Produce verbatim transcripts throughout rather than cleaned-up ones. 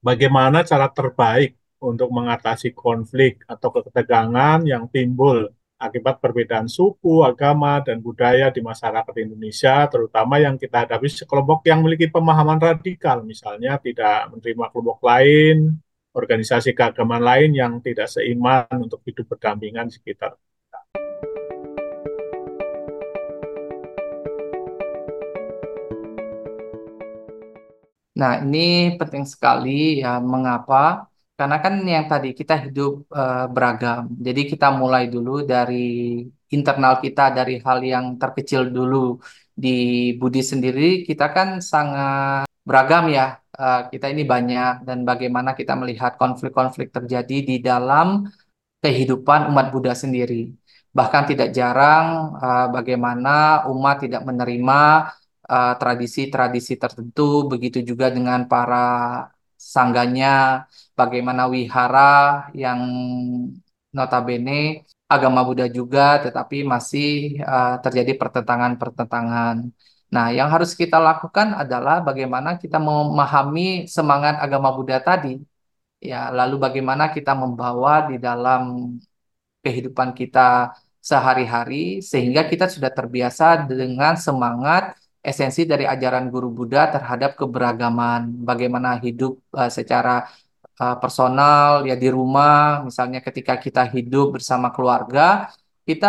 bagaimana cara terbaik untuk mengatasi konflik atau ketegangan yang timbul akibat perbedaan suku, agama, dan budaya di masyarakat Indonesia, terutama yang kita hadapi sekelompok yang memiliki pemahaman radikal, misalnya tidak menerima kelompok lain, organisasi keagamaan lain yang tidak seiman untuk hidup berdampingan di sekitar. Nah, ini penting sekali ya. Mengapa? Karena kan yang tadi kita hidup eh, beragam. Jadi kita mulai dulu dari internal kita, dari hal yang terkecil dulu. Di Budi sendiri kita kan sangat beragam ya. Eh, kita ini banyak dan bagaimana kita melihat konflik-konflik terjadi di dalam kehidupan umat Buddha sendiri. Bahkan tidak jarang eh, bagaimana umat tidak menerima eh, tradisi-tradisi tertentu, begitu juga dengan para sangganya, bagaimana wihara yang notabene agama Buddha juga, tetapi masih eh, terjadi pertentangan-pertentangan. Nah, yang harus kita lakukan adalah bagaimana kita memahami semangat agama Buddha tadi. Ya, lalu bagaimana kita membawa di dalam kehidupan kita sehari-hari sehingga kita sudah terbiasa dengan semangat esensi dari ajaran guru Buddha terhadap keberagaman, bagaimana hidup eh, secara eh, personal ya di rumah, misalnya ketika kita hidup bersama keluarga, kita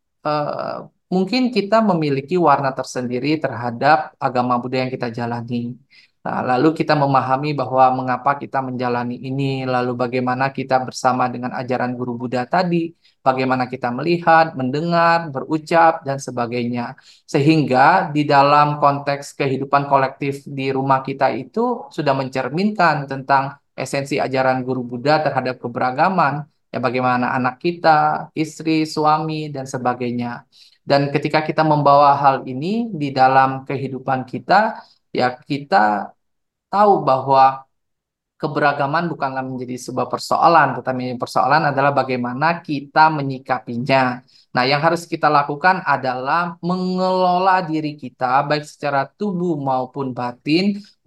eh, mungkin kita memiliki warna tersendiri terhadap agama Buddha yang kita jalani. Nah, lalu kita memahami bahwa mengapa kita menjalani ini, lalu bagaimana kita bersama dengan ajaran guru Buddha tadi, bagaimana kita melihat, mendengar, berucap, dan sebagainya. Sehingga di dalam konteks kehidupan kolektif di rumah kita itu sudah mencerminkan tentang esensi ajaran guru Buddha terhadap keberagaman, ya bagaimana anak kita, istri, suami, dan sebagainya. Dan ketika kita membawa hal ini di dalam kehidupan kita, ya kita tahu bahwa keberagaman bukanlah menjadi sebuah persoalan, tetapi persoalan adalah bagaimana kita menyikapinya. Nah, yang harus kita lakukan adalah mengelola diri kita, baik secara tubuh maupun batin,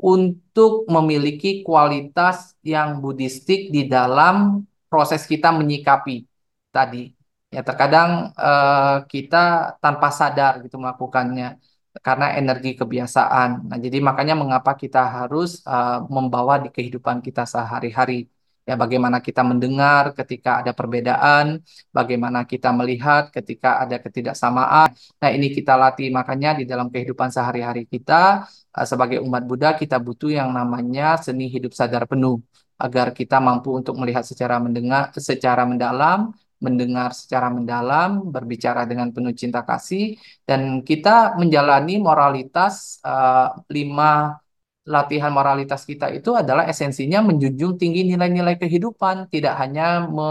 untuk memiliki kualitas yang buddhistik di dalam proses kita menyikapi tadi. Ya, terkadang eh, kita tanpa sadar gitu melakukannya karena energi kebiasaan. Nah, jadi makanya mengapa kita harus uh, membawa di kehidupan kita sehari-hari. Ya, bagaimana kita mendengar ketika ada perbedaan, bagaimana kita melihat ketika ada ketidaksamaan. Nah, ini kita latih. Makanya di dalam kehidupan sehari-hari kita, uh, sebagai umat Buddha, kita butuh yang namanya seni hidup sadar penuh. Agar kita mampu untuk melihat secara mendengar, secara mendalam, mendengar secara mendalam, berbicara dengan penuh cinta kasih, dan kita menjalani moralitas eh, lima latihan moralitas kita itu adalah esensinya menjunjung tinggi nilai-nilai kehidupan, tidak hanya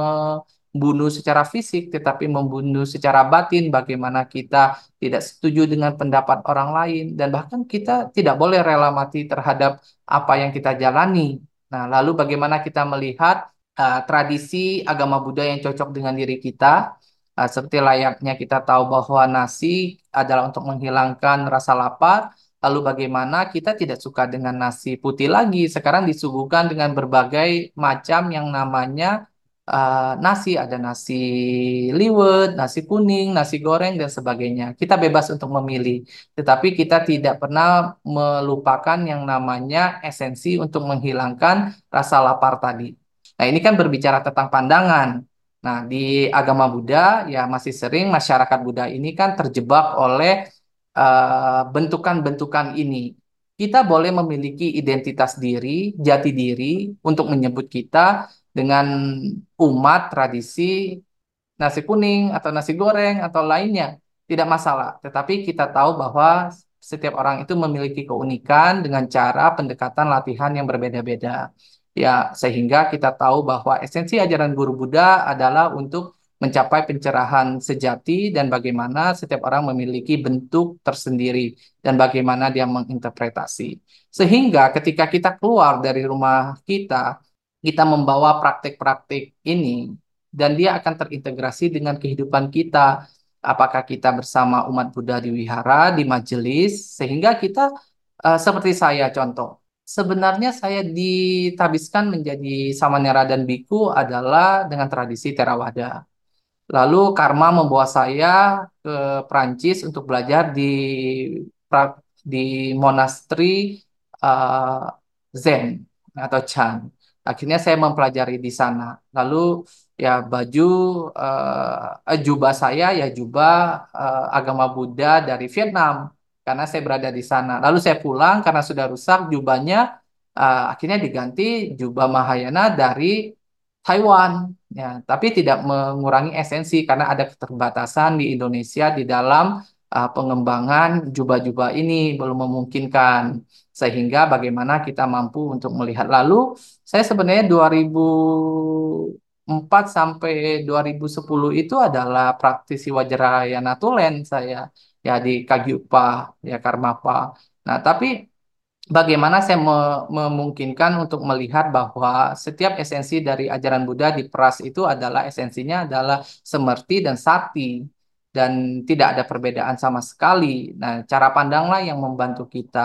membunuh secara fisik, tetapi membunuh secara batin, bagaimana kita tidak setuju dengan pendapat orang lain, dan bahkan kita tidak boleh rela mati terhadap apa yang kita jalani. Nah, lalu bagaimana kita melihat eh, tradisi agama Buddha yang cocok dengan diri kita. Uh, seperti layaknya kita tahu bahwa nasi adalah untuk menghilangkan rasa lapar, lalu bagaimana kita tidak suka dengan nasi putih lagi, sekarang disuguhkan dengan berbagai macam yang namanya uh, nasi, ada nasi liwet, nasi kuning, nasi goreng, dan sebagainya. Kita bebas untuk memilih, tetapi kita tidak pernah melupakan yang namanya esensi untuk menghilangkan rasa lapar tadi. Nah, ini kan berbicara tentang pandangan. Nah, di agama Buddha ya masih sering masyarakat Buddha ini kan terjebak oleh eh, bentukan-bentukan ini. Kita boleh memiliki identitas diri, jati diri untuk menyebut kita dengan umat, tradisi, nasi kuning atau nasi goreng atau lainnya. Tidak masalah. Tetapi kita tahu bahwa setiap orang itu memiliki keunikan dengan cara pendekatan latihan yang berbeda-beda. Ya, sehingga kita tahu bahwa esensi ajaran guru Buddha adalah untuk mencapai pencerahan sejati dan bagaimana setiap orang memiliki bentuk tersendiri dan bagaimana dia menginterpretasi. Sehingga ketika kita keluar dari rumah kita, kita membawa praktik-praktik ini dan dia akan terintegrasi dengan kehidupan kita. Apakah kita bersama umat Buddha di wihara, di majelis, sehingga kita eh, seperti saya contoh. Sebenarnya saya ditabiskan menjadi Samanera dan Biku adalah dengan tradisi Theravada. Lalu karma membawa saya ke Prancis untuk belajar di pra- di monasteri eh, Zen atau Chan. Akhirnya saya mempelajari di sana. Lalu ya baju eh, eh, jubah saya ya jubah eh, agama Buddha dari Vietnam karena saya berada di sana. Lalu saya pulang karena sudah rusak jubahnya, eh, akhirnya diganti jubah Mahayana dari Taiwan. Ya, tapi tidak mengurangi esensi karena ada keterbatasan di Indonesia di dalam uh, pengembangan jubah-jubah ini belum memungkinkan. Sehingga bagaimana kita mampu untuk melihat. Lalu saya sebenarnya dua ribu empat sampai dua ribu sepuluh itu adalah praktisi Wajrayana Tulen saya ya di Kagyupa ya Karmapa. Nah, tapi bagaimana saya me- memungkinkan untuk melihat bahwa setiap esensi dari ajaran Buddha di Pras itu adalah esensinya adalah semerti dan sati dan tidak ada perbedaan sama sekali. Nah, cara pandanglah yang membantu kita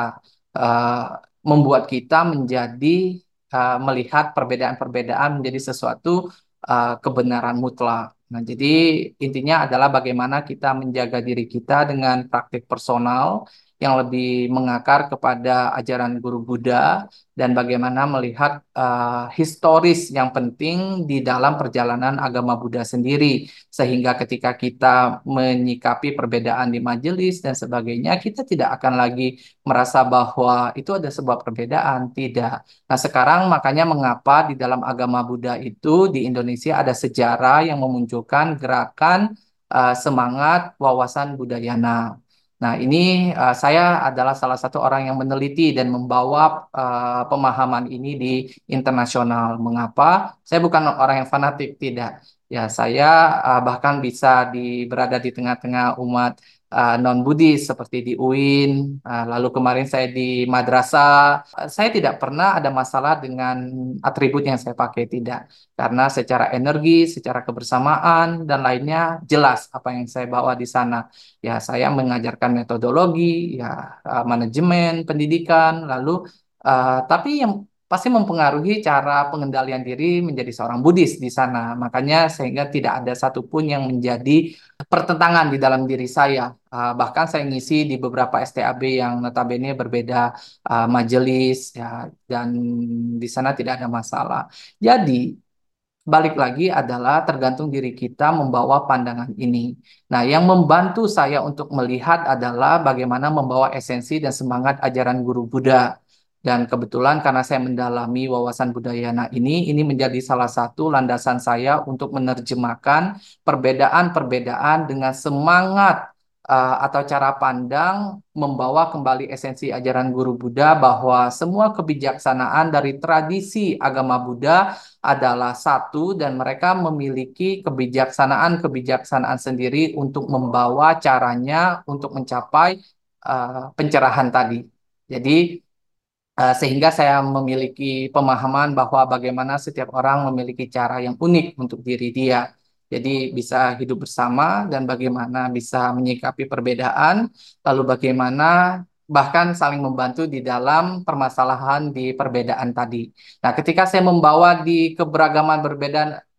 eh, membuat kita menjadi eh, melihat perbedaan-perbedaan menjadi sesuatu eh, kebenaran mutlak. Nah, jadi intinya adalah bagaimana kita menjaga diri kita dengan praktik personal yang lebih mengakar kepada ajaran guru Buddha dan bagaimana melihat uh, historis yang penting di dalam perjalanan agama Buddha sendiri sehingga ketika kita menyikapi perbedaan di majelis dan sebagainya kita tidak akan lagi merasa bahwa itu ada sebuah perbedaan, tidak. Nah, sekarang makanya mengapa di dalam agama Buddha itu di Indonesia ada sejarah yang memunculkan gerakan uh, semangat wawasan Budayana. Nah, ini uh, saya adalah salah satu orang yang meneliti dan membawa uh, pemahaman ini di internasional. Mengapa? Saya bukan orang yang fanatik, tidak. Ya, saya uh, bahkan bisa di, berada di tengah-tengah umat uh, non-Buddhis seperti di U I N. Uh, lalu kemarin saya di madrasah. Uh, saya tidak pernah ada masalah dengan atribut yang saya pakai, tidak. Karena secara energi, secara kebersamaan, dan lainnya jelas apa yang saya bawa di sana. Ya, saya mengajarkan metodologi, ya, eh, manajemen, pendidikan, lalu eh, tapi yang pasti mempengaruhi cara pengendalian diri menjadi seorang Buddhis di sana. Makanya sehingga tidak ada satupun yang menjadi pertentangan di dalam diri saya. Eh, bahkan saya ngisi di beberapa S T A B yang notabene berbeda eh, majelis, ya, dan di sana tidak ada masalah. Jadi balik lagi adalah tergantung diri kita membawa pandangan ini. Nah, yang membantu saya untuk melihat adalah bagaimana membawa esensi dan semangat ajaran guru Buddha. Dan kebetulan karena saya mendalami wawasan Budayana ini, ini menjadi salah satu landasan saya untuk menerjemahkan perbedaan-perbedaan dengan semangat uh, atau cara pandang membawa kembali esensi ajaran guru Buddha bahwa semua kebijaksanaan dari tradisi agama Buddha adalah satu dan mereka memiliki kebijaksanaan-kebijaksanaan sendiri untuk membawa caranya untuk mencapai uh, pencerahan tadi. Jadi uh, sehingga saya memiliki pemahaman bahwa bagaimana setiap orang memiliki cara yang unik untuk diri dia. Jadi bisa hidup bersama dan bagaimana bisa menyikapi perbedaan, lalu bagaimana bahkan saling membantu di dalam permasalahan di perbedaan tadi. Nah, ketika saya membawa di keberagaman berbeda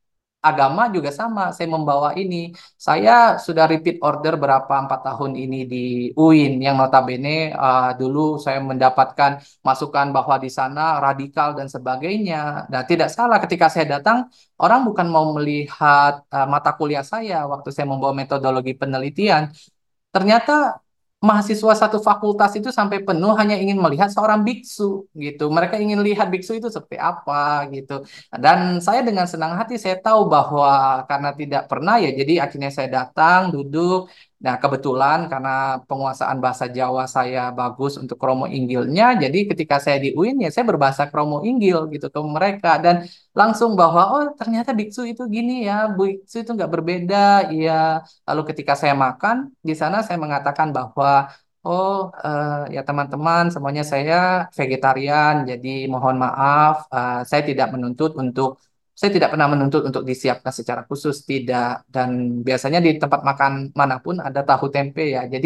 agama juga sama, saya membawa ini. Saya sudah repeat order berapa empat tahun ini di U I N yang notabene uh, dulu saya mendapatkan masukan bahwa di sana radikal dan sebagainya. Nah, tidak salah ketika saya datang, orang bukan mau melihat uh, mata kuliah saya waktu saya membawa metodologi penelitian. Ternyata mahasiswa satu fakultas itu sampai penuh hanya ingin melihat seorang biksu gitu. Mereka ingin lihat biksu itu seperti apa gitu. Dan saya dengan senang hati saya tahu bahwa karena tidak pernah ya, jadi akhirnya saya datang, duduk. Nah, kebetulan karena penguasaan bahasa Jawa saya bagus untuk Kromo Inggilnya, jadi ketika saya di U I N ya saya berbahasa Kromo Inggil gitu ke mereka dan langsung bahwa oh ternyata biksu itu gini ya, biksu itu nggak berbeda, iya. Lalu ketika saya makan di sana saya mengatakan bahwa oh eh, ya teman-teman semuanya saya vegetarian jadi mohon maaf eh, saya tidak menuntut untuk Saya tidak pernah menuntut untuk disiapkan secara khusus, tidak. Dan biasanya di tempat makan manapun ada tahu tempe ya. Jadi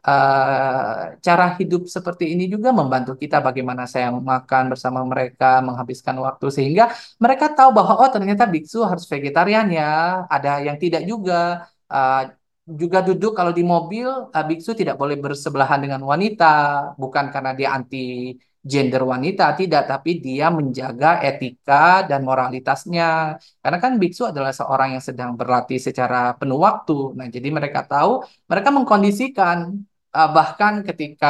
eh, cara hidup seperti ini juga membantu kita bagaimana saya makan bersama mereka, menghabiskan waktu sehingga mereka tahu bahwa oh ternyata biksu harus vegetarian ya. Ada yang tidak juga. Eh, Juga duduk kalau di mobil, eh, biksu tidak boleh bersebelahan dengan wanita, bukan karena dia anti gender wanita, tidak, tapi dia menjaga etika dan moralitasnya. Karena kan biksu adalah seorang yang sedang berlatih secara penuh waktu. Nah, jadi mereka tahu, mereka mengkondisikan, eh, bahkan ketika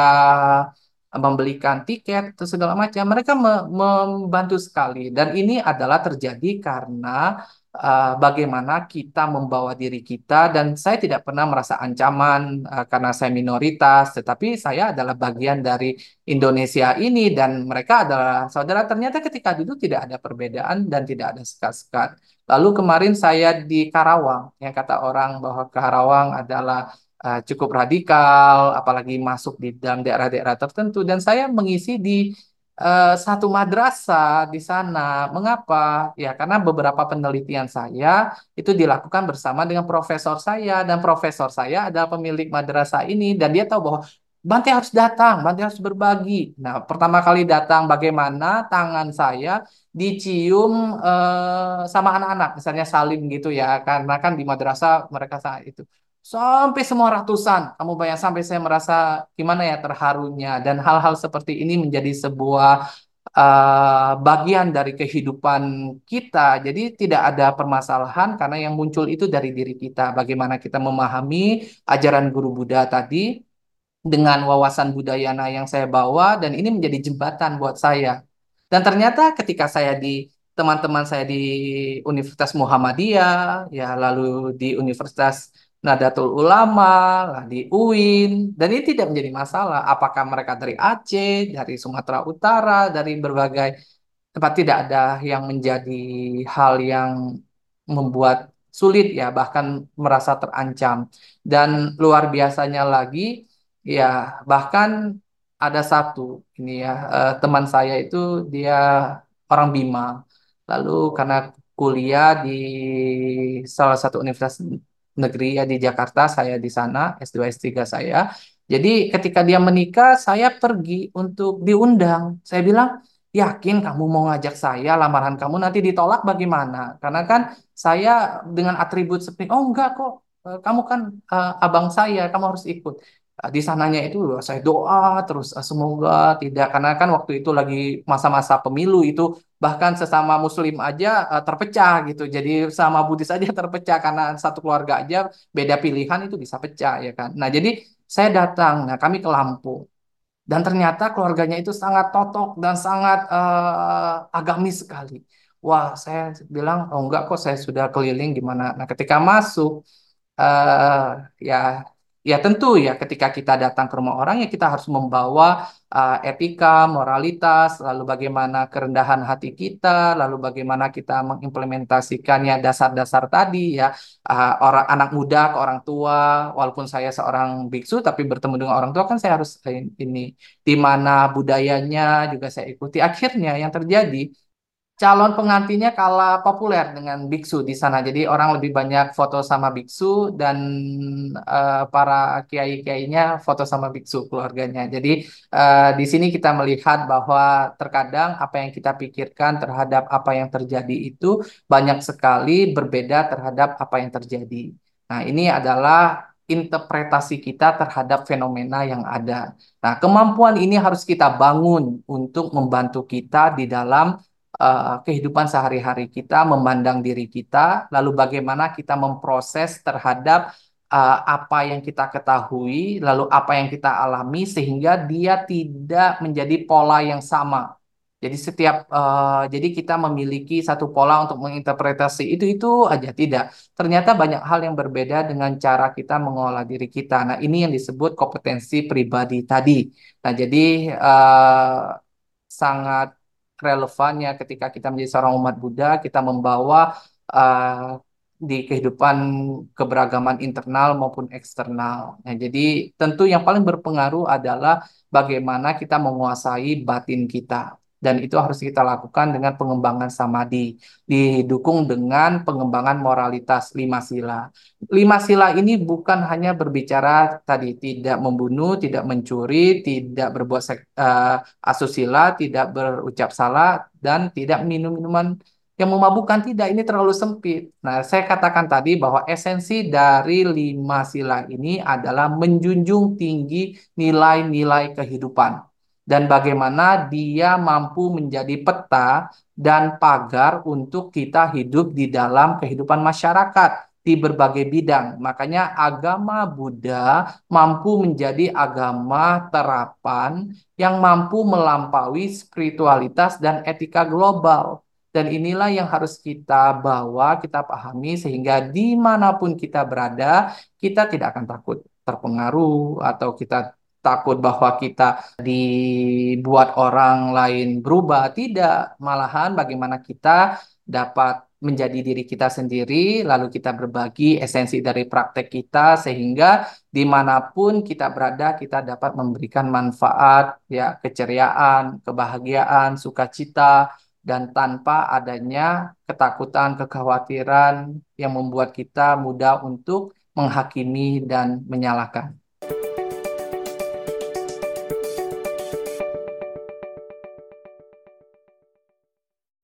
membelikan tiket atau segala macam, mereka me- membantu sekali. Dan ini adalah terjadi karena eh, bagaimana kita membawa diri kita, dan saya tidak pernah merasa ancaman eh, karena saya minoritas, tetapi saya adalah bagian dari Indonesia ini dan mereka adalah saudara. Ternyata ketika duduk tidak ada perbedaan dan tidak ada sekat-sekat. Lalu kemarin saya di Karawang, yang kata orang bahwa Karawang adalah eh, cukup radikal, apalagi masuk di dalam daerah-daerah tertentu. Dan saya mengisi di eh, satu madrasah di sana. Mengapa? Ya, karena beberapa penelitian saya itu dilakukan bersama dengan profesor saya, dan profesor saya adalah pemilik madrasah ini, dan dia tahu bahwa Bante harus datang, Bante harus berbagi. Nah, pertama kali datang, bagaimana tangan saya dicium eh, sama anak-anak, misalnya salim gitu ya, karena kan di madrasah mereka saat itu. Sampai semua ratusan, kamu bayang, sampai saya merasa gimana ya terharunya, dan hal-hal seperti ini menjadi sebuah eh, bagian dari kehidupan kita. Jadi tidak ada permasalahan karena yang muncul itu dari diri kita. Bagaimana kita memahami ajaran guru Buddha tadi dengan wawasan budayana yang saya bawa, dan ini menjadi jembatan buat saya. Dan ternyata ketika saya di teman-teman saya di Universitas Muhammadiyah, ya lalu di Universitas Nahdlatul Ulama, lah di U I N, dan ini tidak menjadi masalah. Apakah mereka dari Aceh, dari Sumatera Utara, dari berbagai tempat, tidak ada yang menjadi hal yang membuat sulit ya, bahkan merasa terancam. Dan luar biasanya lagi, ya bahkan ada satu ini ya, eh, teman saya itu dia orang Bima. Lalu karena kuliah di salah satu universitas negeri ya di Jakarta, saya di sana S dua S tiga saya. Jadi ketika dia menikah, saya pergi untuk diundang. Saya bilang, yakin kamu mau ngajak saya, lamaran kamu nanti ditolak bagaimana? Karena kan saya dengan atribut seperti, oh enggak kok, eh, kamu kan eh, abang saya, kamu harus ikut. Eh, Di sananya itu saya doa terus, eh, semoga tidak, karena kan waktu itu lagi masa-masa pemilu itu, bahkan sesama Muslim aja eh, terpecah gitu. Jadi sama Buddhis aja terpecah karena satu keluarga aja beda pilihan itu bisa pecah ya kan. Nah jadi saya datang, nah kami ke Lampung. Dan ternyata keluarganya itu sangat totok dan sangat eh, agamis sekali. Wah, saya bilang, oh enggak kok, saya sudah keliling gimana. Nah, ketika masuk, eh ya, ya tentu ya ketika kita datang ke rumah orang ya kita harus membawa eh, etika, moralitas, lalu bagaimana kerendahan hati kita, lalu bagaimana kita mengimplementasikannya dasar-dasar tadi ya. Eh, orang anak muda ke orang tua, walaupun saya seorang biksu tapi bertemu dengan orang tua kan saya harus eh, ini di mana budayanya juga saya ikuti. Akhirnya yang terjadi, calon pengantinnya kalah populer dengan biksu di sana. Jadi orang lebih banyak foto sama biksu, dan eh, para kiai-kiainya foto sama biksu keluarganya. Jadi eh, di sini kita melihat bahwa terkadang apa yang kita pikirkan terhadap apa yang terjadi itu banyak sekali berbeda terhadap apa yang terjadi. Nah, ini adalah interpretasi kita terhadap fenomena yang ada. Nah, kemampuan ini harus kita bangun untuk membantu kita di dalam eh, kehidupan sehari-hari kita, memandang diri kita, lalu bagaimana kita memproses terhadap eh, apa yang kita ketahui, lalu apa yang kita alami, sehingga dia tidak menjadi pola yang sama. Jadi setiap eh, jadi kita memiliki satu pola untuk menginterpretasi itu itu aja tidak. Ternyata banyak hal yang berbeda dengan cara kita mengolah diri kita. Nah, ini yang disebut kompetensi pribadi tadi. Nah, jadi eh, sangat relevannya ketika kita menjadi seorang umat Buddha, kita membawa eh, di kehidupan keberagaman internal maupun eksternal. Nah, jadi tentu yang paling berpengaruh adalah bagaimana kita menguasai batin kita. Dan itu harus kita lakukan dengan pengembangan samadhi, didukung dengan pengembangan moralitas lima sila. Lima sila ini bukan hanya berbicara tadi tidak membunuh, tidak mencuri, tidak berbuat sek- eh, asusila, tidak berucap salah, dan tidak minum minuman yang memabukkan. Tidak, ini terlalu sempit. Nah, saya katakan tadi bahwa esensi dari lima sila ini adalah menjunjung tinggi nilai-nilai kehidupan dan bagaimana dia mampu menjadi peta dan pagar untuk kita hidup di dalam kehidupan masyarakat di berbagai bidang. Makanya agama Buddha mampu menjadi agama terapan yang mampu melampaui spiritualitas dan etika global. Dan inilah yang harus kita bawa, kita pahami, sehingga dimanapun kita berada, kita tidak akan takut terpengaruh atau kita takut bahwa kita dibuat orang lain berubah. Tidak, malahan bagaimana kita dapat menjadi diri kita sendiri, lalu kita berbagi esensi dari praktek kita, sehingga dimanapun kita berada, kita dapat memberikan manfaat, ya, keceriaan, kebahagiaan, sukacita, dan tanpa adanya ketakutan, kekhawatiran yang membuat kita mudah untuk menghakimi dan menyalahkan.